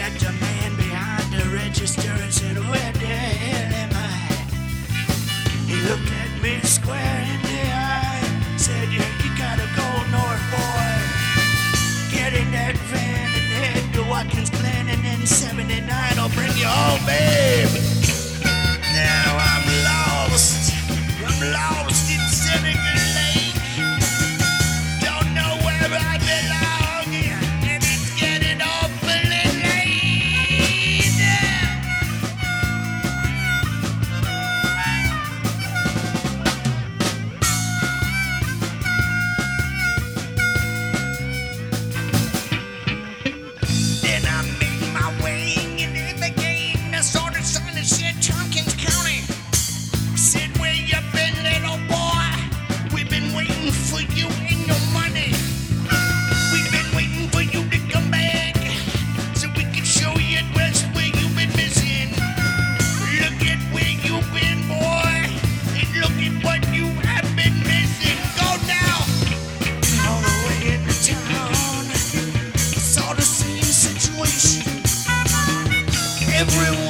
at the man behind the register and said, where the hell am I? He looked at me square in the eye, said, you gotta go north, boy. Get in that van and head to Watkins Glen, and then 79 will bring you home, babe. Now I'm lost in Senegal Lake. Don't know where I belong, and it's getting awfully late. Then I made my way into the gate, and I saw the sign that said Tompkins County. Said, where you been, little boy? We've been waiting for you and your money. We've been waiting for you to come back so we can show you just where you've been missing. Look at where you've been, boy, and look at what you have been missing. Go now. All the way into town, saw the same situation. Everyone